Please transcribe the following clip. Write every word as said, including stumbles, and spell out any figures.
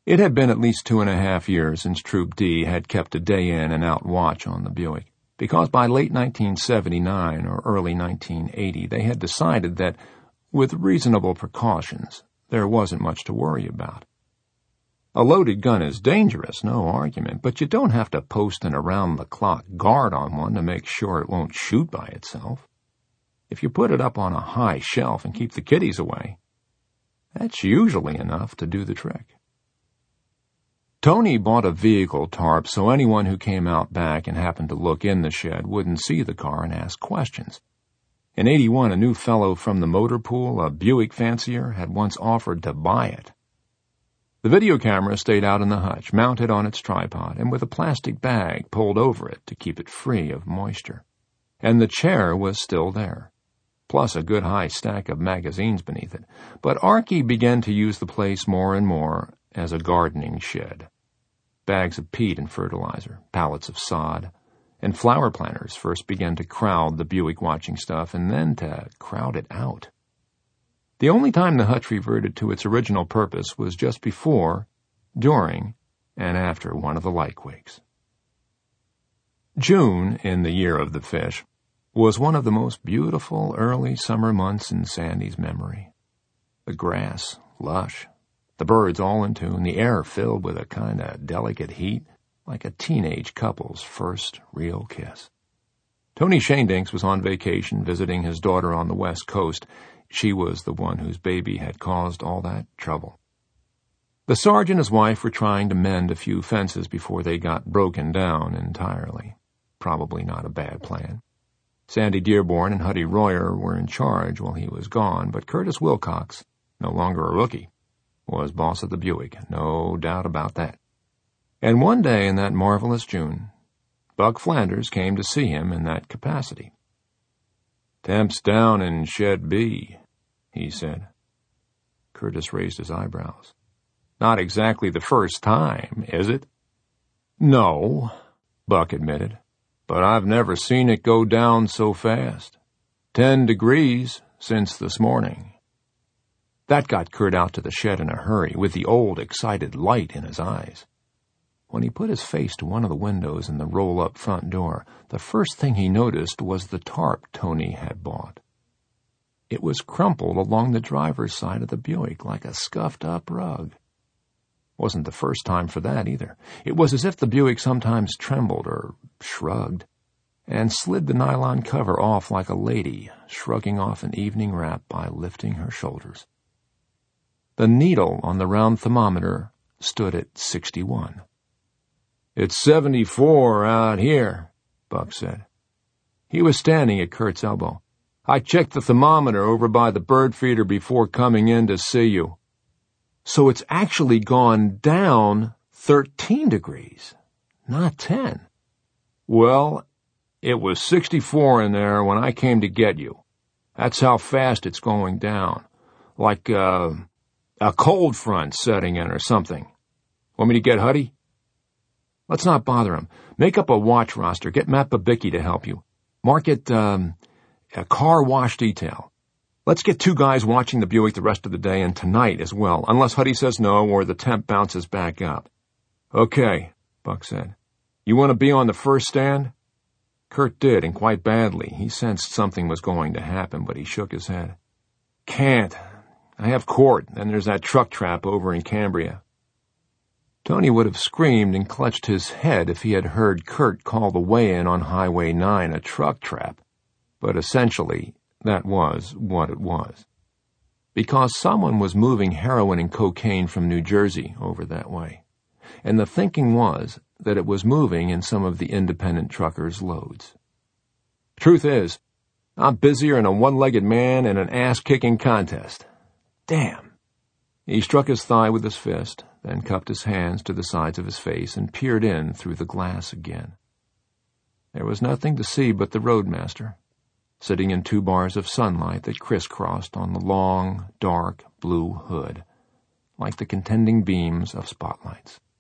It had been at least two and a half years since Troop D had kept a day-in and out watch on the Buick, because by late nineteen seventy-nine or early nineteen eighty they had decided that, with reasonable precautions, there wasn't much to worry about. A loaded gun is dangerous, no argument, but you don't have to post an around-the-clock guard on one to make sure it won't shoot by itself. If you put it up on a high shelf and keep the kiddies away, that's usually enough to do the trick. Tony bought a vehicle tarp so anyone who came out back and happened to look in the shed wouldn't see the car and ask questions. In eighty-one, a new fellow from the motor pool, a Buick fancier, had once offered to buy it. The video camera stayed out in the hutch, mounted on its tripod, and with a plastic bag pulled over it to keep it free of moisture. And the chair was still there, plus a good high stack of magazines beneath it. But Archie began to use the place more and more as a gardening shed. Bags of peat and fertilizer, pallets of sod, and flower planters first began to crowd the Buick watching stuff and then to crowd it out. The only time the hutch reverted to its original purpose was just before, during, and after one of the light quakes. June, in the year of the fish, was one of the most beautiful early summer months in Sandy's memory. The grass, lush, the birds all in tune, the air filled with a kind of delicate heat, like a teenage couple's first real kiss. Tony Shaindinks was on vacation visiting his daughter on the West Coast. She was the one whose baby had caused all that trouble. The sergeant and his wife were trying to mend a few fences before they got broken down entirely. Probably not a bad plan. Sandy Dearborn and Huddy Royer were in charge while he was gone, but Curtis Wilcox, no longer a rookie, was boss of the Buick, no doubt about that. And one day in that marvelous June, Buck Flanders came to see him in that capacity. "Temp's down in Shed B," he said. Curtis raised his eyebrows. "Not exactly the first time, is it?" "No," Buck admitted, "but I've never seen it go down so fast. Ten degrees since this morning." That got Kurt out to the shed in a hurry, with the old, excited light in his eyes. When he put his face to one of the windows in the roll-up front door, the first thing he noticed was the tarp Tony had bought. It was crumpled along the driver's side of the Buick like a scuffed-up rug. Wasn't the first time for that, either. It was as if the Buick sometimes trembled or shrugged and slid the nylon cover off like a lady shrugging off an evening wrap by lifting her shoulders. The needle on the round thermometer stood at sixty-one. "It's seventy-four out here," Buck said. He was standing at Kurt's elbow. "I checked the thermometer over by the bird feeder before coming in to see you." "So it's actually gone down thirteen degrees, not ten." "Well, it was sixty-four in there when I came to get you. That's how fast it's going down. Like, uh, a cold front setting in or something. Want me to get Huddy?" "Let's not bother him. Make up a watch roster. Get Matt Babicki to help you. Mark it, um, a car wash detail. Let's get two guys watching the Buick the rest of the day and tonight as well, unless Huddy says no or the temp bounces back up." "Okay," Buck said. "You want to be on the first stand?" Kurt did, and quite badly. He sensed something was going to happen, but he shook his head. "Can't. I have court, and there's that truck trap over in Cambria." Tony would have screamed and clutched his head if he had heard Kurt call the weigh-in on Highway nine a truck trap, but essentially that was what it was. Because someone was moving heroin and cocaine from New Jersey over that way, and the thinking was that it was moving in some of the independent truckers' loads. "Truth is, I'm busier than a one-legged man in an ass-kicking contest. Damn." He struck his thigh with his fist, then cupped his hands to the sides of his face and peered in through the glass again. There was nothing to see but the roadmaster, sitting in two bars of sunlight that crisscrossed on the long, dark blue hood, like the contending beams of spotlights.